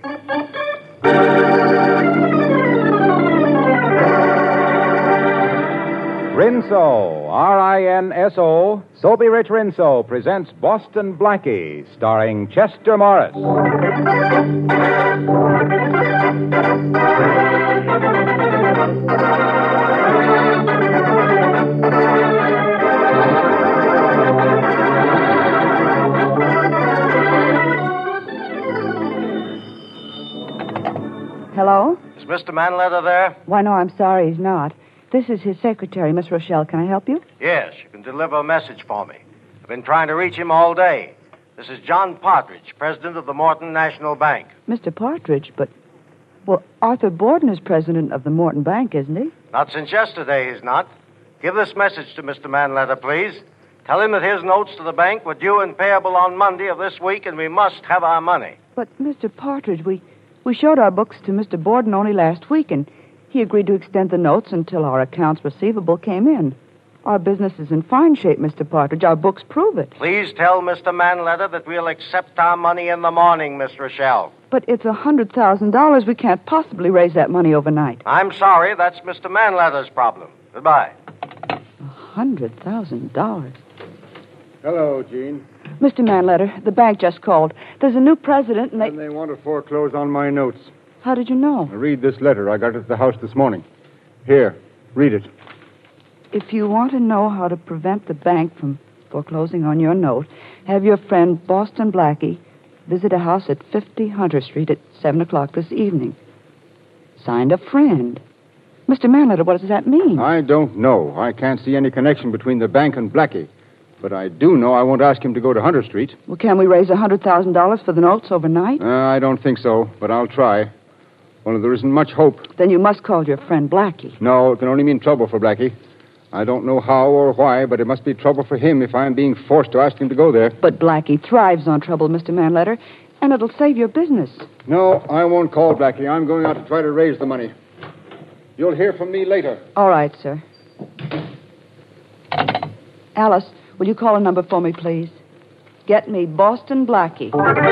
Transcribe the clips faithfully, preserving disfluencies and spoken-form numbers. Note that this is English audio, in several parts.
Rinso, R I N S O, Soapy Rich Rinso presents Boston Blackie, starring Chester Morris. Hello? Is Mister Manletter there? Why, no, I'm sorry he's not. This is his secretary, Miss Rochelle. Can I help you? Yes, you can deliver a message for me. I've been trying to reach him all day. This is John Partridge, president of the Morton National Bank. Mister Partridge, but... Well, Arthur Borden is president of the Morton Bank, isn't he? Not since yesterday, he's not. Give this message to Mister Manletter, please. Tell him that his notes to the bank were due and payable on Monday of this week, and we must have our money. But, Mister Partridge, we, we showed our books to Mister Borden only last week, and he agreed to extend the notes until our accounts receivable came in. Our business is in fine shape, Mister Partridge. Our books prove it. Please tell Mister Manletter that we'll accept our money in the morning, Miss Rochelle. But it's a one hundred thousand dollars. We can't possibly raise that money overnight. I'm sorry. That's Mister Manletter's problem. Goodbye. one hundred thousand dollars. Hello, Gene. Mister Manletter, the bank just called. There's a new president, and they... And they want to foreclose on my notes. How did you know? Read this letter. I got it at the house this morning. Here, read it. If you want to know how to prevent the bank from foreclosing on your note, have your friend Boston Blackie visit a house at fifty Hunter Street at seven o'clock this evening. Signed, a friend. Mister Manletter, what does that mean? I don't know. I can't see any connection between the bank and Blackie. But I do know I won't ask him to go to Hunter Street. Well, can we raise one hundred thousand dollars for the notes overnight? Uh, I don't think so, but I'll try. Well, there isn't much hope. Then you must call your friend Blackie. No, it can only mean trouble for Blackie. I don't know how or why, but it must be trouble for him if I'm being forced to ask him to go there. But Blackie thrives on trouble, Mister Manletter, and it'll save your business. No, I won't call Blackie. I'm going out to try to raise the money. You'll hear from me later. All right, sir. Alice, will you call a number for me, please? Get me Boston Blackie.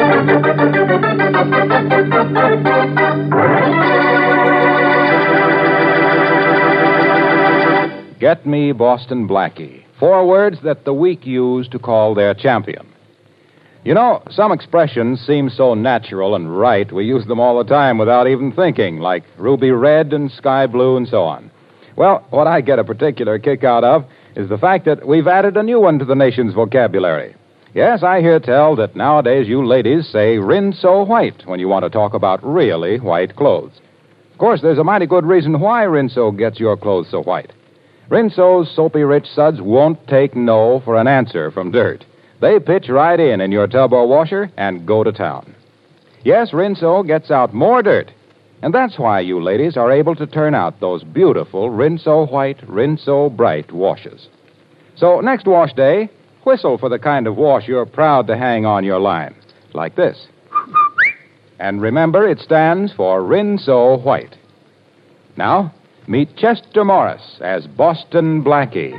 Get me Boston Blackie. Four words that the weak use to call their champion. You know, some expressions seem so natural and right, we use them all the time without even thinking, like ruby red and sky blue and so on. Well, what I get a particular kick out of is the fact that we've added a new one to the nation's vocabulary. Yes, I hear tell that nowadays you ladies say Rinso white when you want to talk about really white clothes. Of course, there's a mighty good reason why Rinso gets your clothes so white. Rinso's soapy rich suds won't take no for an answer from dirt. They pitch right in in your tub or washer and go to town. Yes, Rinso gets out more dirt. And that's why you ladies are able to turn out those beautiful Rinso white, Rinso bright washes. So next wash day, whistle for the kind of wash you're proud to hang on your line. Like this. And remember, it stands for Rinso White. Now, meet Chester Morris as Boston Blackie.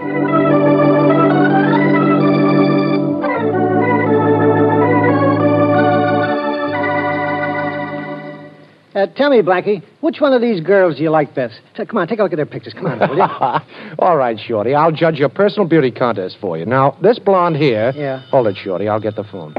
Uh, tell me, Blackie, which one of these girls do you like best? So, come on, take a look at their pictures. Come on, will you? All right, Shorty. I'll judge your personal beauty contest for you. Now, this blonde here... Yeah. Hold it, Shorty. I'll get the phone.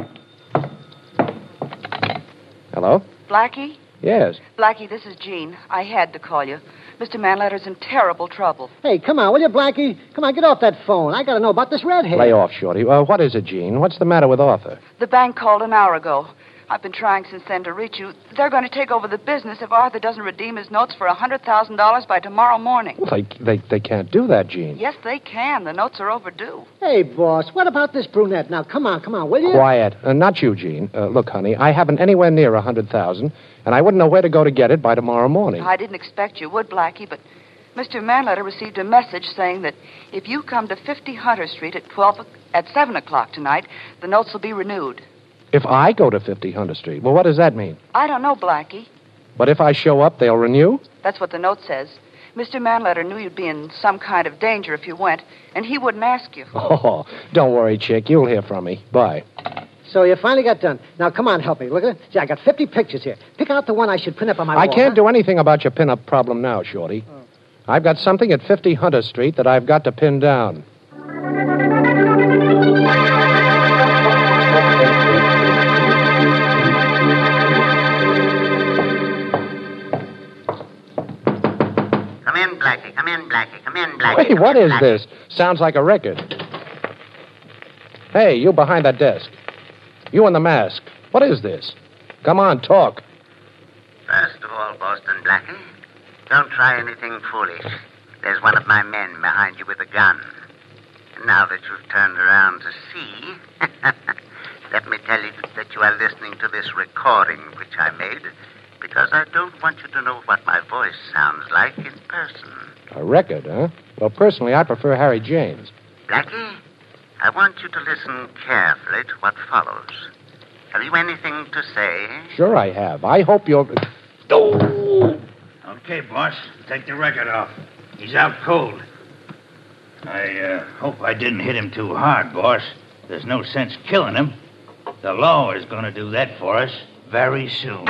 Hello? Blackie? Yes. Blackie, this is Jean. I had to call you. Mister Manletter's in terrible trouble. Hey, come on, will you, Blackie? Come on, get off that phone. I got to know about this redhead. Lay off, Shorty. Uh, what is it, Gene? What's the matter with Arthur? The bank called an hour ago. I've been trying since then to reach you. They're going to take over the business if Arthur doesn't redeem his notes for one hundred thousand dollars by tomorrow morning. Well, they, they, they can't do that, Gene. Yes, they can. The notes are overdue. Hey, boss, what about this brunette? Now, come on, come on, will you? Quiet. Uh, not you, Gene. Uh, look, honey, I haven't anywhere near one hundred thousand dollars, and I wouldn't know where to go to get it by tomorrow morning. I didn't expect you would, Blackie, but Mister Manletter received a message saying that if you come to fifty Hunter Street at twelve at seven o'clock tonight, the notes will be renewed. If I go to fifty Hunter Street, well, what does that mean? I don't know, Blackie. But if I show up, they'll renew? That's what the note says. Mister Manletter knew you'd be in some kind of danger if you went, and he wouldn't ask you. Oh, don't worry, chick. You'll hear from me. Bye. So you finally got done. Now, come on, help me. Look at it. See, I got fifty pictures here. Pick out the one I should print up on my I wall. can't huh? do anything about your pin-up problem now, Shorty. Oh. I've got something at fifty Hunter Street that I've got to pin down. Come in, Blackie. Come in, Blackie. Come in, Blackie. Wait, what Come in, is Blackie. this? Sounds like a record. Hey, you behind that desk. You in the mask. What is this? Come on, talk. First of all, Boston Blackie, don't try anything foolish. There's one of my men behind you with a gun. And now that you've turned around to see, let me tell you that you are listening to this recording which I made, because I don't want you to know what my voice sounds like in person. A record, huh? Well, personally, I prefer Harry James. Blackie, I want you to listen carefully to what follows. Have you anything to say? Sure I have. I hope you'll... Oh! Okay, boss. Take the record off. He's out cold. I uh, hope I didn't hit him too hard, boss. There's no sense killing him. The law is going to do that for us very soon.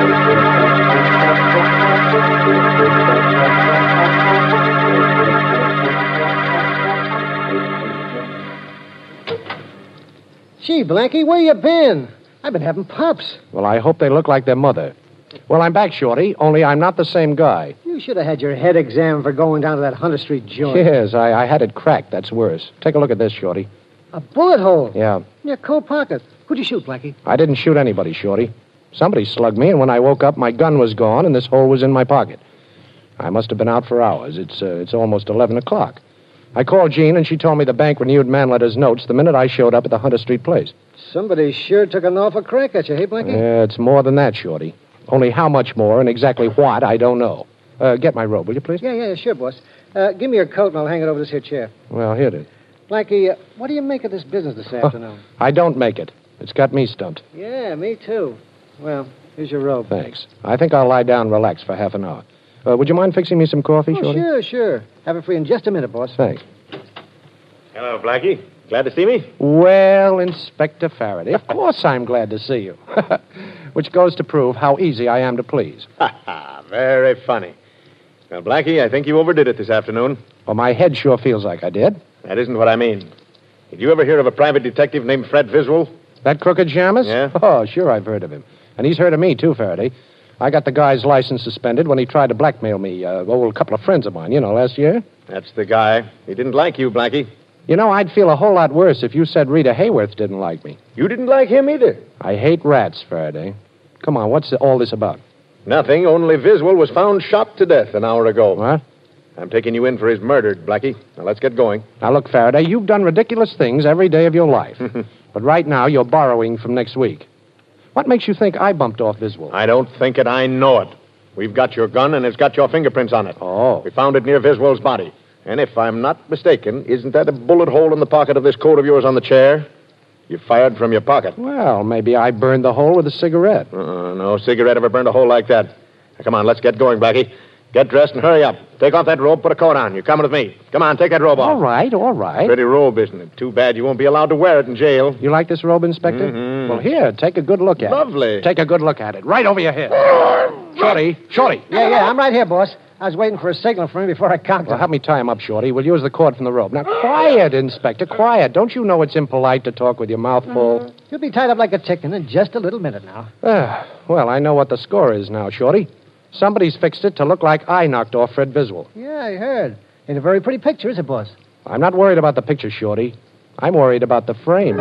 Gee, Blackie, where you been? I've been having pups. Well, I hope they look like their mother. Well, I'm back, Shorty, only I'm not the same guy. You should have had your head examined for going down to that Hunter Street joint. Yes, I, I had it cracked. That's worse. Take a look at this, Shorty. A bullet hole? Yeah. In your coat pocket. Who'd you shoot, Blackie? I didn't shoot anybody, Shorty. Somebody slugged me, and when I woke up, my gun was gone, and this hole was in my pocket. I must have been out for hours. It's uh, it's almost eleven o'clock. I called Jean, and she told me the bank renewed Manletter's notes the minute I showed up at the Hunter Street place. Somebody sure took an awful crack at you, hey, Blackie? Yeah, it's more than that, Shorty. Only how much more and exactly what, I don't know. Uh, get my robe, will you, please? Yeah, yeah, sure, boss. Uh, give me your coat, and I'll hang it over this here chair. Well, here it is. Blackie, uh, what do you make of this business this afternoon? I don't make it. It's got me stumped. Yeah, me too. Well, here's your robe. Thanks. I think I'll lie down and relax for half an hour. Uh, would you mind fixing me some coffee, Oh, Shorty? sure, sure. Have it free in just a minute, boss. Thanks. Hello, Blackie. Glad to see me? Well, Inspector Faraday, of course I'm glad to see you. Which goes to prove how easy I am to please. Ha ha, very funny. Well, Blackie, I think you overdid it this afternoon. Well, my head sure feels like I did. That isn't what I mean. Did you ever hear of a private detective named Fred Viswell? That crooked Shamus? Yeah? Oh, sure I've heard of him. And he's heard of me, too, Faraday. I got the guy's license suspended when he tried to blackmail me. Uh, oh, a couple of friends of mine, you know, last year. That's the guy. He didn't like you, Blackie. You know, I'd feel a whole lot worse if you said Rita Hayworth didn't like me. You didn't like him either. I hate rats, Faraday. Come on, what's all this about? Nothing, only Viswell was found shot to death an hour ago. What? I'm taking you in for his murder, Blackie. Now, let's get going. Now, look, Faraday, you've done ridiculous things every day of your life. But right now, you're borrowing from next week. What makes you think I bumped off Viswell? I don't think it. I know it. We've got your gun, and it's got your fingerprints on it. Oh. We found it near Viswell's body. And if I'm not mistaken, isn't that a bullet hole in the pocket of this coat of yours on the chair? You fired from your pocket. Well, maybe I burned the hole with a cigarette. Uh, no cigarette ever burned a hole like that. Now, come on, let's get going, Blackie. Get dressed and hurry up. Take off that robe, put a coat on. You're coming with me. Come on, take that robe off. All right, all right. Pretty robe, isn't it? Too bad you won't be allowed to wear it in jail. You like this robe, Inspector? Mm-hmm. Well, here, take a good look at Lovely. it. Take a good look at it. Right over your head. Shorty, Shorty. Yeah, yeah, I'm right here, boss. I was waiting for a signal from him before I conked Well, him. help me tie him up, Shorty. We'll use the cord from the rope. Now, quiet, Inspector, quiet. Don't you know it's impolite to talk with your mouth full? He'll be tied up like a chicken in just a little minute now. Ah, well, I know what the score is now, Shorty. Somebody's fixed it to look like I knocked off Fred Viswell. Yeah, I heard. Ain't a very pretty picture, is it, boss? I'm not worried about the picture, Shorty. I'm worried about the frame.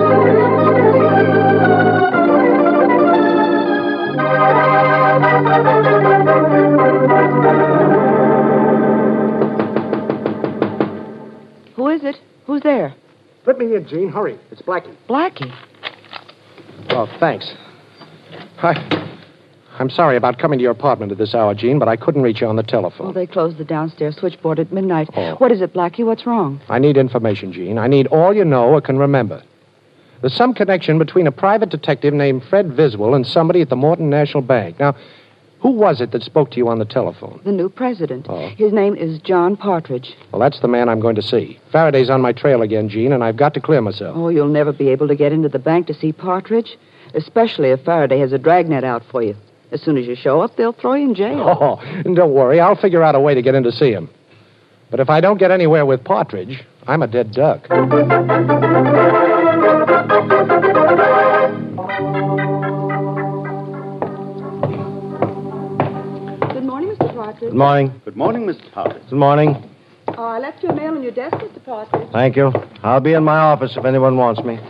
Who is it? Who's there? Let me in, Jean. Hurry. It's Blackie. Blackie. Oh, thanks. Hi. I'm sorry about coming to your apartment at this hour, Jean, but I couldn't reach you on the telephone. Well, they closed the downstairs switchboard at midnight. Oh. What is it, Blackie? What's wrong? I need information, Jean. I need all you know or can remember. There's some connection between a private detective named Fred Viswell and somebody at the Morton National Bank. Now, Who was it that spoke to you on the telephone? The new president. Oh. His name is John Partridge. Well, that's the man I'm going to see. Faraday's on my trail again, Gene, and I've got to clear myself. Oh, you'll never be able to get into the bank to see Partridge, especially if Faraday has a dragnet out for you. As soon as you show up, they'll throw you in jail. Oh, and don't worry. I'll figure out a way to get in to see him. But if I don't get anywhere with Partridge, I'm a dead duck. Good morning, Mister Partridge. Good morning. Good morning, Mister Partridge. Good morning. Oh, I left your mail on your desk, Mister Partridge. Thank you. I'll be in my office if anyone wants me.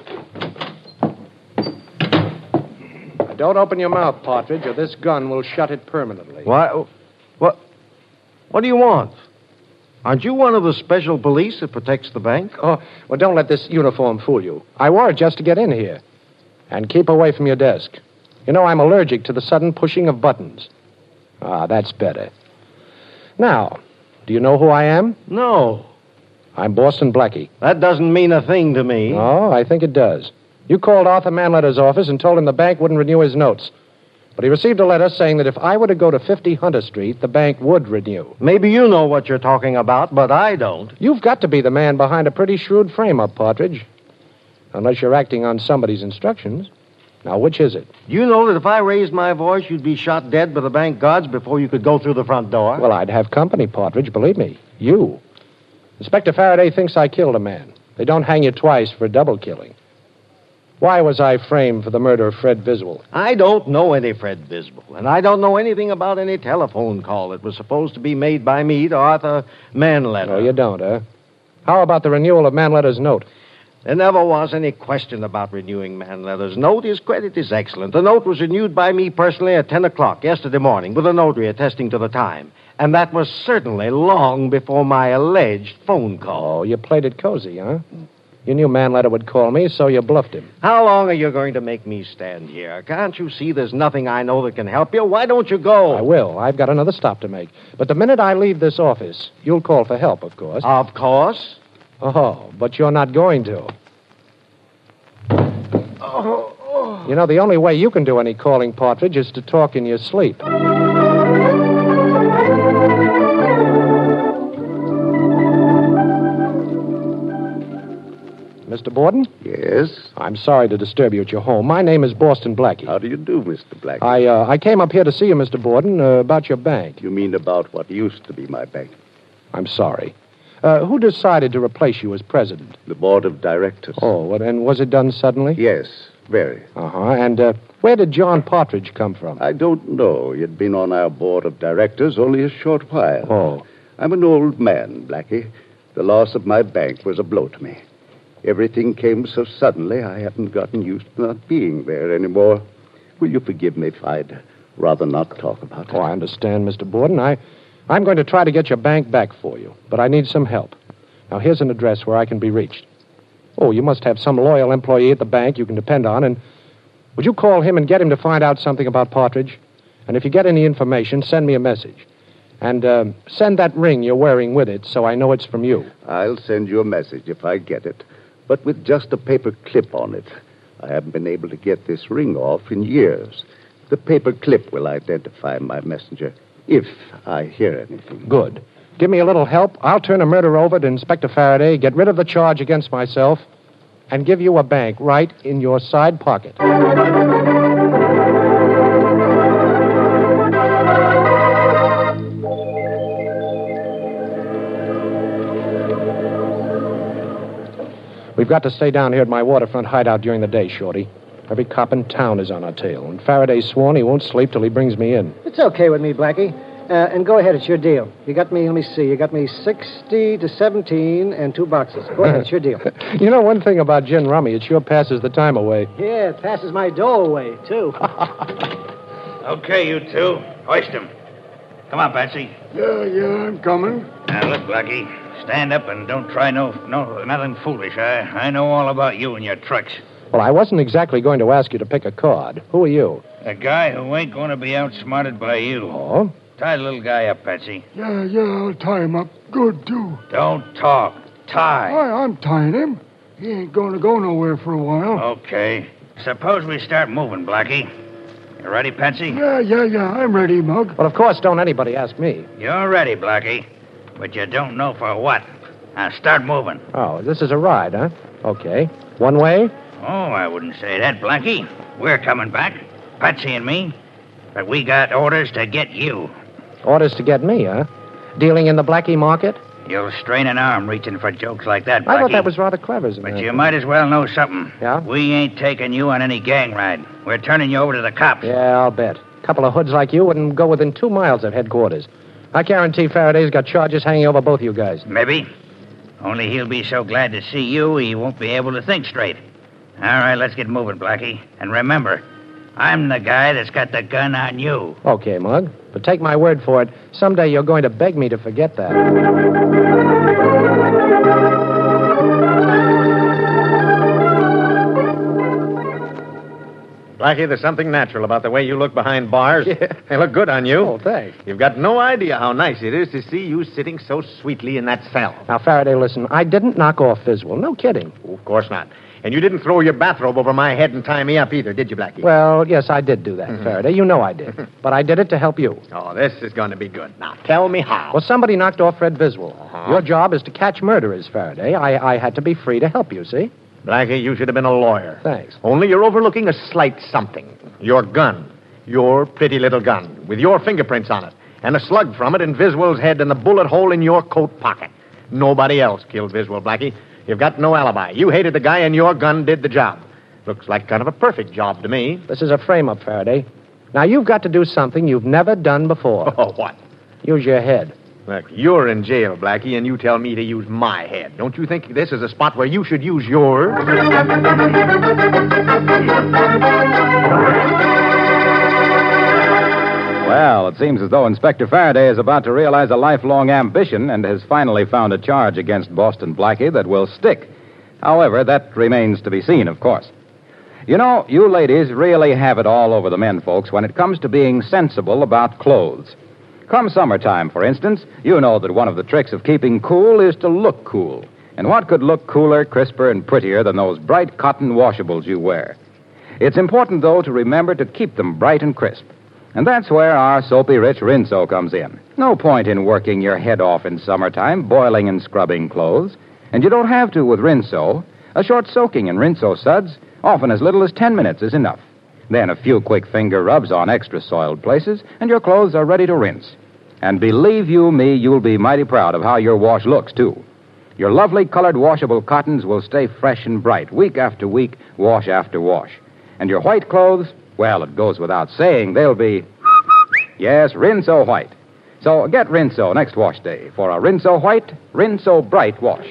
Don't open your mouth, Partridge, or this gun will shut it permanently. What? What? What do you want? Aren't you one of the special police that protects the bank? Oh, well, don't let this uniform fool you. I wore it just to get in here. And keep away from your desk. You know, I'm allergic to the sudden pushing of buttons. Ah, that's better. Now, do you know who I am? No. I'm Boston Blackie. That doesn't mean a thing to me. Oh, I think it does. You called Arthur Manletter's office and told him the bank wouldn't renew his notes. But he received a letter saying that if I were to go to fifty Hunter Street, the bank would renew. Maybe you know what you're talking about, but I don't. You've got to be the man behind a pretty shrewd frame-up, Partridge. Unless you're acting on somebody's instructions. Now, which is it? You know that if I raised my voice, you'd be shot dead by the bank guards before you could go through the front door. Well, I'd have company, Partridge, believe me. You. Inspector Faraday thinks I killed a man. They don't hang you twice for double killing. Why was I framed for the murder of Fred Biswell? I don't know any Fred Bisbal, and I don't know anything about any telephone call that was supposed to be made by me to Arthur Manletter. Oh, you don't, huh? How about the renewal of Manletter's note? There never was any question about renewing Manletter's note. His credit is excellent. The note was renewed by me personally at ten o'clock yesterday morning with a notary attesting to the time. And that was certainly long before my alleged phone call. Oh, you played it cozy, huh? You knew Manletter would call me, so you bluffed him. How long are you going to make me stand here? Can't you see there's nothing I know that can help you? Why don't you go? I will. I've got another stop to make. But the minute I leave this office, you'll call for help, of course. Of course. Oh, but you're not going to. Oh, oh. You know, the only way you can do any calling, Partridge, is to talk in your sleep. Mister Borden? Yes? I'm sorry to disturb you at your home. My name is Boston Blackie. How do you do, Mister Blackie? I, uh, I came up here to see you, Mister Borden, uh, about your bank. You mean about what used to be my bank? I'm sorry. Uh, who decided to replace you as president? The board of directors. Oh, well, and was it done suddenly? Yes, very. Uh-huh. And uh, where did John Partridge come from? I don't know. He'd been on our board of directors only a short while. Oh. I'm an old man, Blackie. The loss of my bank was a blow to me. Everything came so suddenly, I hadn't gotten used to not being there anymore. Will you forgive me if I'd rather not talk about it? Oh, I understand, Mister Borden. I, I'm going to try to get your bank back for you, but I need some help. Now, here's an address where I can be reached. Oh, you must have some loyal employee at the bank you can depend on, and would you call him and get him to find out something about Partridge? And if you get any information, send me a message. And uh, send that ring you're wearing with it so I know it's from you. I'll send you a message if I get it, but with just a paper clip on it. I haven't been able to get this ring off in years. The paper clip will identify my messenger if I hear anything. Good. Give me a little help. I'll turn a murder over to Inspector Faraday, get rid of the charge against myself, and give you a bank right in your side pocket. We've got to stay down here at my waterfront hideout during the day, Shorty. Every cop in town is on our tail, and Faraday's sworn he won't sleep till he brings me in. It's okay with me, Blackie. Uh, and go ahead, it's your deal. You got me, let me see, you got me sixty to seventeen and two boxes. Go ahead, it's your deal. You know one thing about gin rummy, it sure passes the time away. Yeah, it passes my dough away, too. Okay, you two. Hoist him. Come on, Patsy. Yeah, yeah, I'm coming. Now, look, Blackie. Stand up and don't try no, no, nothing foolish. I, I know all about you and your tricks. Well, I wasn't exactly going to ask you to pick a card. Who are you? A guy who ain't going to be outsmarted by you. Oh? Tie the little guy up, Patsy. Yeah, yeah, I'll tie him up good, too. Don't talk. Tie. I, I'm tying him. He ain't going to go nowhere for a while. Okay. Suppose we start moving, Blackie. You ready, Patsy? Yeah, yeah, yeah. I'm ready, Mug. Well, of course, don't anybody ask me. You're ready, Blackie. But you don't know for what. Now, start moving. Oh, this is a ride, huh? Okay. One way? Oh, I wouldn't say that, Blackie. We're coming back, Patsy and me. But we got orders to get you. Orders to get me, huh? Dealing in the Blackie market? You'll strain an arm reaching for jokes like that, Blackie. I thought that was rather clever, isn't But it? you might as well know something. Yeah? We ain't taking you on any gang ride. We're turning you over to the cops. Yeah, I'll bet. A couple of hoods like you wouldn't go within two miles of headquarters. I guarantee Faraday's got charges hanging over both you guys. Maybe. Only he'll be so glad to see you, he won't be able to think straight. All right, let's get moving, Blackie. And remember, I'm the guy that's got the gun on you. Okay, Mug. But take my word for it, someday you're going to beg me to forget that. Blackie, there's something natural about the way you look behind bars. Yeah. They look good on you. Oh, thanks. You've got no idea how nice it is to see you sitting so sweetly in that cell. Now, Faraday, listen, I didn't knock off Fiswell. No kidding. Oh, of course not. And you didn't throw your bathrobe over my head and tie me up either, did you, Blackie? Well, yes, I did do that, Mhm. Faraday. You know I did. But I did it to help you. Oh, this is going to be good. Now, tell me how. Well, somebody knocked off Fred Viswell. Uh-huh. Your job is to catch murderers, Faraday. I, I had to be free to help you, see? Blackie, you should have been a lawyer. Thanks. Only you're overlooking a slight something. Your gun. Your pretty little gun. With your fingerprints on it. And a slug from it in Viswell's head and the bullet hole in your coat pocket. Nobody else killed Viswell, Blackie. You've got no alibi. You hated the guy and your gun did the job. Looks like kind of a perfect job to me. This is a frame-up, Faraday. Now, you've got to do something you've never done before. Oh, what? Use your head. Look, you're in jail, Blackie, and you tell me to use my head. Don't you think this is a spot where you should use yours? Well, it seems as though Inspector Faraday is about to realize a lifelong ambition and has finally found a charge against Boston Blackie that will stick. However, that remains to be seen, of course. You know, you ladies really have it all over the men folks when it comes to being sensible about clothes. Come summertime, for instance, you know that one of the tricks of keeping cool is to look cool. And what could look cooler, crisper, and prettier than those bright cotton washables you wear? It's important, though, to remember to keep them bright and crisp. And that's where our soapy rich Rinso comes in. No point in working your head off in summertime, boiling and scrubbing clothes. And you don't have to with Rinso. A short soaking in Rinso suds, often as little as ten minutes, is enough. Then a few quick finger rubs on extra soiled places, and your clothes are ready to rinse. And believe you me, you'll be mighty proud of how your wash looks, too. Your lovely colored washable cottons will stay fresh and bright week after week, wash after wash. And your white clothes, well, it goes without saying, they'll be, yes, Rinso white. So get Rinso next wash day for a Rinso white, Rinso bright wash.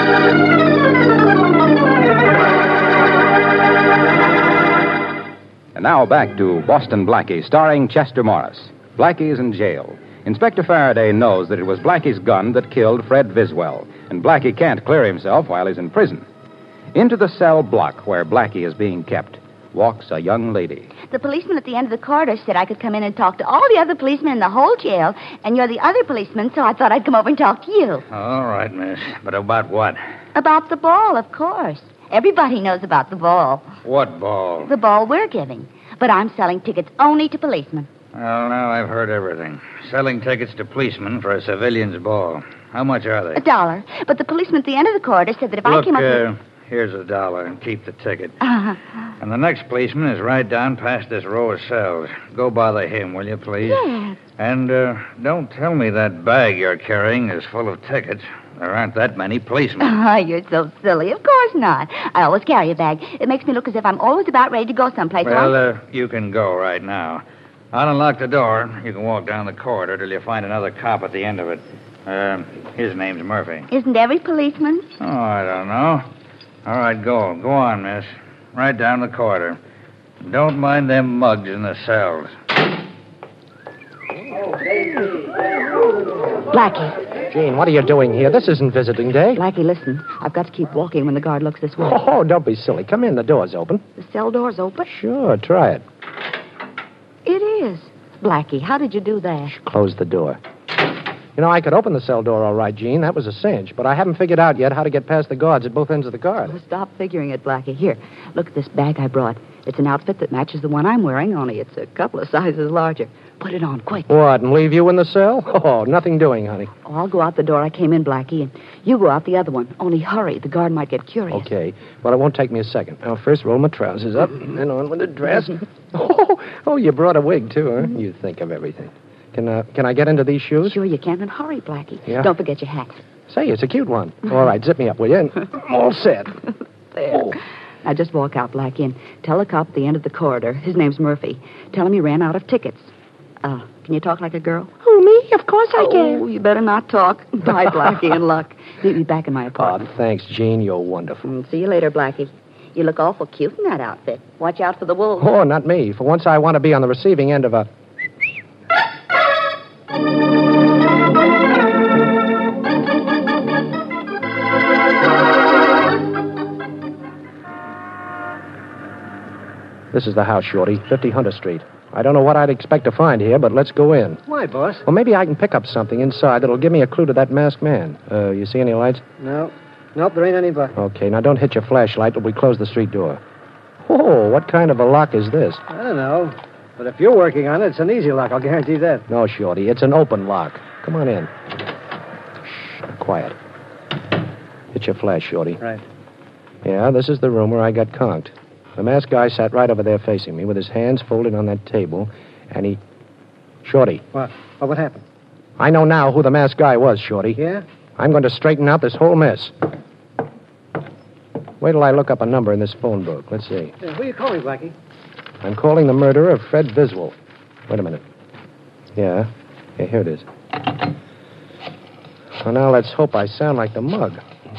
And now back to Boston Blackie, starring Chester Morris. Blackie is in jail. Inspector Faraday knows that it was Blackie's gun that killed Fred Viswell, and Blackie can't clear himself while he's in prison. Into the cell block where Blackie is being kept walks a young lady. The policeman at the end of the corridor said I could come in and talk to all the other policemen in the whole jail, and you're the other policeman, so I thought I'd come over and talk to you. All right, miss. But about what? About the ball, of course. Everybody knows about the ball. What ball? The ball we're giving. But I'm selling tickets only to policemen. Well, now I've heard everything. Selling tickets to policemen for a civilian's ball. How much are they? A dollar. But the policeman at the end of the corridor said that if Look, I came up uh, with... here's a dollar and keep the ticket. Uh, And the next policeman is right down past this row of cells. Go bother him, will you, please? yes. And uh, don't tell me that bag you're carrying is full of tickets. There aren't that many policemen. Oh, you're so silly. Of course not. I always carry a bag. It makes me look as if I'm always about ready to go someplace. so Well, I- uh, you can go right now. I'll unlock the door. You can walk down the corridor till you find another cop at the end of it. Uh, his name's Murphy. Isn't every policeman? Oh, I don't know. All right, go. Go on, miss. Right down the corridor. Don't mind them mugs in the cells. Blackie. Gene, what are you doing here? This isn't visiting day. Blackie, listen. I've got to keep walking when the guard looks this way. Oh, don't be silly. Come in. The door's open. The cell door's open? Sure, try it. It is. Blackie, how did you do that? Close the door. You know, I could open the cell door all right, Gene. That was a cinch. But I haven't figured out yet how to get past the guards at both ends of the guard. Well, stop figuring it, Blackie. Here, look at this bag I brought. It's an outfit that matches the one I'm wearing, only it's a couple of sizes larger. Put it on, quick. What, and leave you in the cell? Oh, nothing doing, honey. Oh, I'll go out the door I came in, Blackie, and you go out the other one. Only hurry. The guard might get curious. Okay. Well, it won't take me a second. I'll first roll my trousers up, then on with the dress. Oh, oh, you brought a wig, too, huh? You think of everything. Can, uh, can I get into these shoes? Sure you can, and hurry, Blackie. Yeah? Don't forget your hat. Say, it's a cute one. All right, zip me up, will you? And I'm all set. There. Oh. Now, just walk out, Blackie, and tell the cop at the end of the corridor. His name's Murphy. Tell him he ran out of tickets. Uh, can you talk like a girl? Who, me? Of course I can. Oh, you better not talk. Bye, Blackie, and luck. Meet me back in my apartment. Oh, thanks, Jean. You're wonderful. Mm, see you later, Blackie. You look awful cute in that outfit. Watch out for the wolves. Oh, not me. For once, I want to be on the receiving end of a... This is the house, Shorty, fifty Hunter Street. I don't know what I'd expect to find here, but let's go in. Why, boss? Well, maybe I can pick up something inside that'll give me a clue to that masked man. Uh, you see any lights? No. Nope, there ain't any but. Okay, now don't hit your flashlight till we close the street door. Oh, what kind of a lock is this? I don't know. But if you're working on it, it's an easy lock, I'll guarantee that. No, Shorty, it's an open lock. Come on in. Shh, quiet. Hit your flash, Shorty. Right. Yeah, this is the room where I got conked. The masked guy sat right over there facing me with his hands folded on that table, and he... Shorty. What? Well, what happened? I know now who the masked guy was, Shorty. Yeah? I'm going to straighten out this whole mess. Wait till I look up a number in this phone book. Let's see. Uh, who are you calling, Blackie? I'm calling the murderer of Fred Viswell. Wait a minute. Yeah. Yeah, here it is. Well, now let's hope I sound like the mug.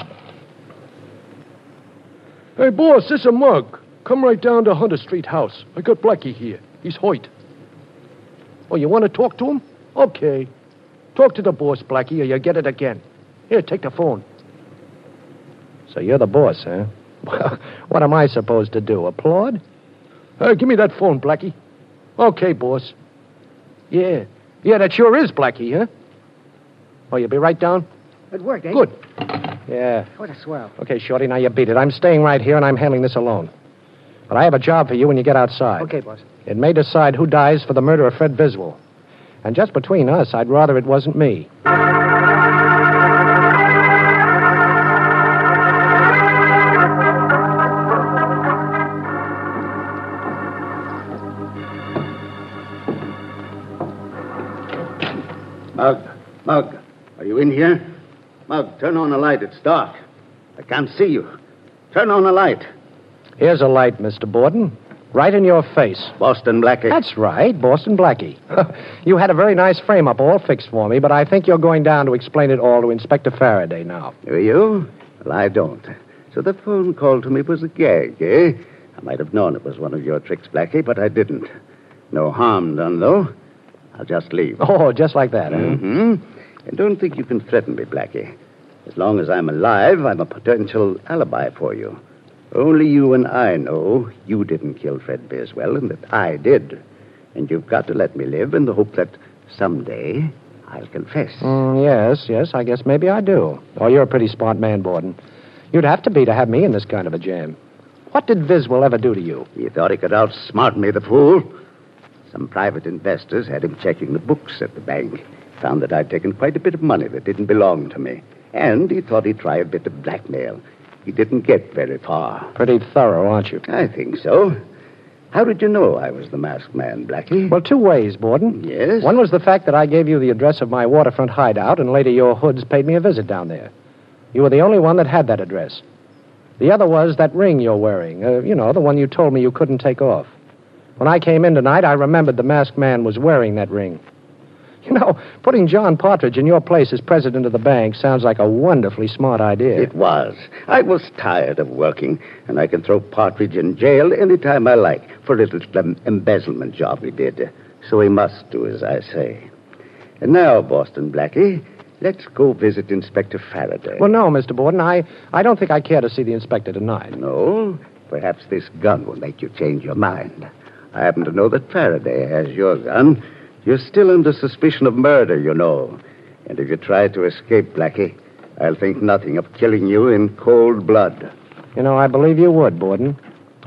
Hey, boss, this is a mug. Come right down to Hunter Street house. I got Blackie here. He's Hoyt. Oh, you want to talk to him? Okay. Talk to the boss, Blackie, or you get it again. Here, take the phone. So you're the boss, huh? Well, what am I supposed to do, applaud? Hey, give me that phone, Blackie. Okay, boss. Yeah. Yeah, that sure is Blackie, huh? Oh, you'll be right down? It worked, eh? Good. Yeah. What a swell. Okay, Shorty, now you beat it. I'm staying right here, and I'm handling this alone. But I have a job for you when you get outside. Okay, boss. It may decide who dies for the murder of Fred Viswell. And just between us, I'd rather it wasn't me. Mug, Mug, are you in here? Mug, turn on the light. It's dark. I can't see you. Turn on the light. Here's a light, Mister Borden. Right in your face. Boston Blackie. That's right, Boston Blackie. You had a very nice frame-up all fixed for me, but I think you're going down to explain it all to Inspector Faraday now. Do you? Well, I don't. So the phone call to me was a gag, eh? I might have known it was one of your tricks, Blackie, but I didn't. No harm done, though. I'll just leave. Oh, just like that, huh? Mm-hmm. And don't think you can threaten me, Blackie. As long as I'm alive, I'm a potential alibi for you. Only you and I know you didn't kill Fred Biswell and that I did. And you've got to let me live in the hope that someday I'll confess. Mm, yes, yes, I guess maybe I do. Oh, you're a pretty smart man, Borden. You'd have to be to have me in this kind of a jam. What did Viswell ever do to you? He thought he could outsmart me, the fool. Some private investors had him checking the books at the bank. Found that I'd taken quite a bit of money that didn't belong to me. And he thought he'd try a bit of blackmail. He didn't get very far. Pretty thorough, aren't you? I think so. How did you know I was the masked man, Blackie? Well, two ways, Borden. Yes? One was the fact that I gave you the address of my waterfront hideout, and later your hoods paid me a visit down there. You were the only one that had that address. The other was that ring you're wearing. Uh, you know, the one you told me you couldn't take off. When I came in tonight, I remembered the masked man was wearing that ring. You know, putting John Partridge in your place as president of the bank sounds like a wonderfully smart idea. It was. I was tired of working, and I can throw Partridge in jail any time I like for a little um, embezzlement job he did. So he must do as I say. And now, Boston Blackie, let's go visit Inspector Faraday. Well, no, Mister Borden, I, I don't think I care to see the inspector tonight. No? Perhaps this gun will make you change your mind. I happen to know that Faraday has your gun. You're still under suspicion of murder, you know. And if you try to escape, Blackie, I'll think nothing of killing you in cold blood. You know, I believe you would, Borden.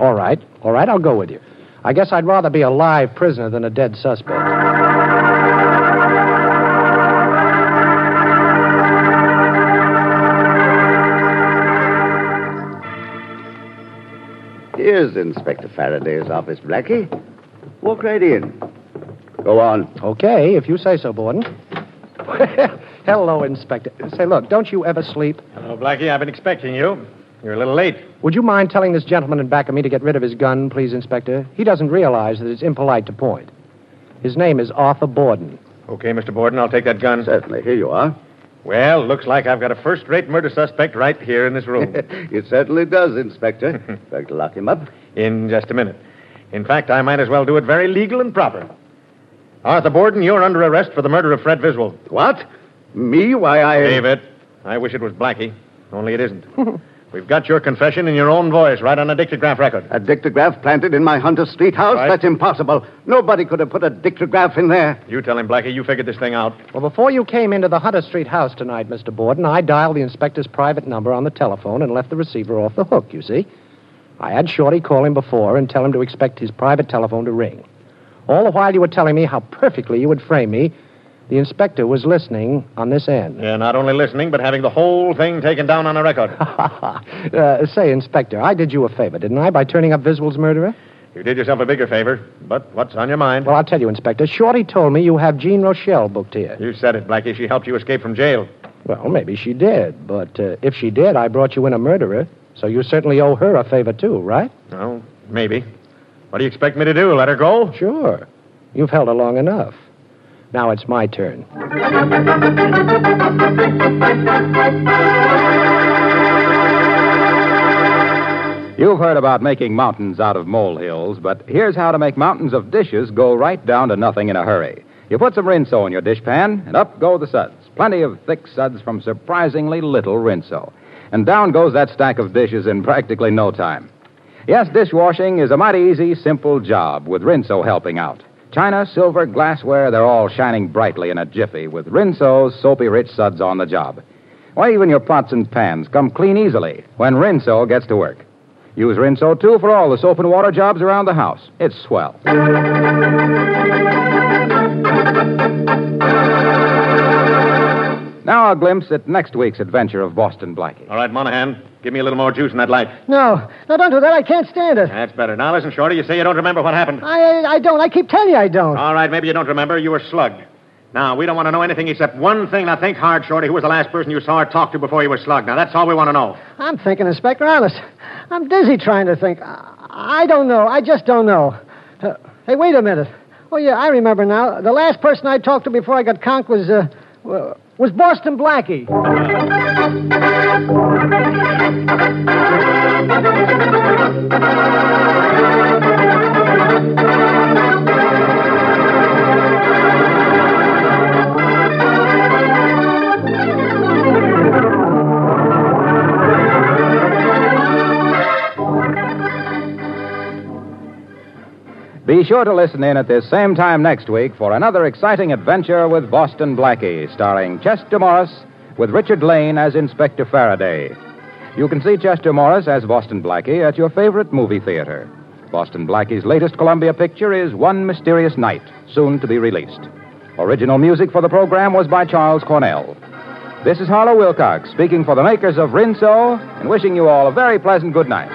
All right, all right, I'll go with you. I guess I'd rather be a live prisoner than a dead suspect. Here's Inspector Faraday's office, Blackie. Walk right in. Go on. Okay, if you say so, Borden. Hello, Inspector. Say, look, don't you ever sleep? Hello, Blackie. I've been expecting you. You're a little late. Would you mind telling this gentleman in back of me to get rid of his gun, please, Inspector? He doesn't realize that it's impolite to point. His name is Arthur Borden. Okay, Mister Borden, I'll take that gun. Certainly. Here you are. Well, looks like I've got a first-rate murder suspect right here in this room. It certainly does, Inspector. Going to lock him up? In just a minute. In fact, I might as well do it very legal and proper. Arthur Borden, you're under arrest for the murder of Fred Viswell. What? Me? Why, I... David, I wish it was Blackie, only it isn't. We've got your confession in your own voice, right on a dictograph record. A dictograph planted in my Hunter Street house? Right. That's impossible. Nobody could have put a dictograph in there. You tell him, Blackie, you figured this thing out. Well, before you came into the Hunter Street house tonight, Mister Borden, I dialed the inspector's private number on the telephone and left the receiver off the hook, you see. I had Shorty call him before and tell him to expect his private telephone to ring. All the while you were telling me how perfectly you would frame me, the inspector was listening on this end. Yeah, not only listening, but having the whole thing taken down on a record. uh, say, Inspector, I did you a favor, didn't I, by turning up Viswell's murderer? You did yourself a bigger favor, but what's on your mind? Well, I'll tell you, Inspector. Shorty told me you have Jean Rochelle booked here. You said it, Blackie. She helped you escape from jail. Well, maybe she did, but uh, if she did, I brought you in a murderer, so you certainly owe her a favor, too, right? Well, maybe. What do you expect me to do, let her go? Sure. You've held her long enough. Now it's my turn. You've heard about making mountains out of molehills, but here's how to make mountains of dishes go right down to nothing in a hurry. You put some Rinso in your dishpan, and up go the suds. Plenty of thick suds from surprisingly little Rinso. And down goes that stack of dishes in practically no time. Yes, dishwashing is a mighty easy, simple job with Rinso helping out. China, silver, glassware, they're all shining brightly in a jiffy with Rinso's soapy-rich suds on the job. Why, even your pots and pans come clean easily when Rinso gets to work. Use Rinso, too, for all the soap and water jobs around the house. It's swell. Now a glimpse at next week's adventure of Boston Blackie. All right, Monahan, give me a little more juice in that light. No, no, don't do that. I can't stand it. That's better. Now, listen, Shorty, you say you don't remember what happened. I, I don't. I keep telling you I don't. All right, maybe you don't remember. You were slugged. Now, we don't want to know anything except one thing. Now, think hard, Shorty. Who was the last person you saw or talked to before you were slugged? Now, that's all we want to know. I'm thinking, Inspector, honest. I'm dizzy trying to think. I, I don't know. I just don't know. Uh, hey, wait a minute. Oh, yeah, I remember now. The last person I talked to before I got conked was, uh, was Boston Blackie. Be sure to listen in at this same time next week for another exciting adventure with Boston Blackie, starring Chester Morris with Richard Lane as Inspector Faraday. You can see Chester Morris as Boston Blackie at your favorite movie theater. Boston Blackie's latest Columbia picture is One Mysterious Night, soon to be released. Original music for the program was by Charles Cornell. This is Harlow Wilcox speaking for the makers of Rinso and wishing you all a very pleasant good night.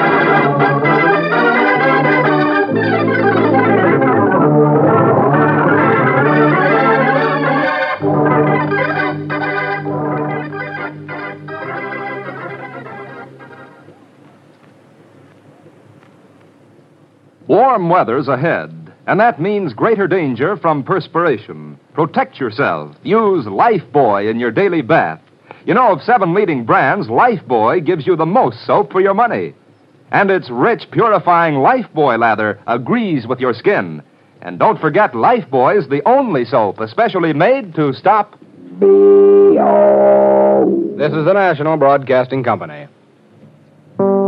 Warm weather's ahead, and that means greater danger from perspiration. Protect yourself. Use Lifebuoy in your daily bath. You know, of seven leading brands, Lifebuoy gives you the most soap for your money. And its rich, purifying Lifebuoy lather agrees with your skin. And don't forget, Lifebuoy is the only soap especially made to stop B O. This is the National Broadcasting Company.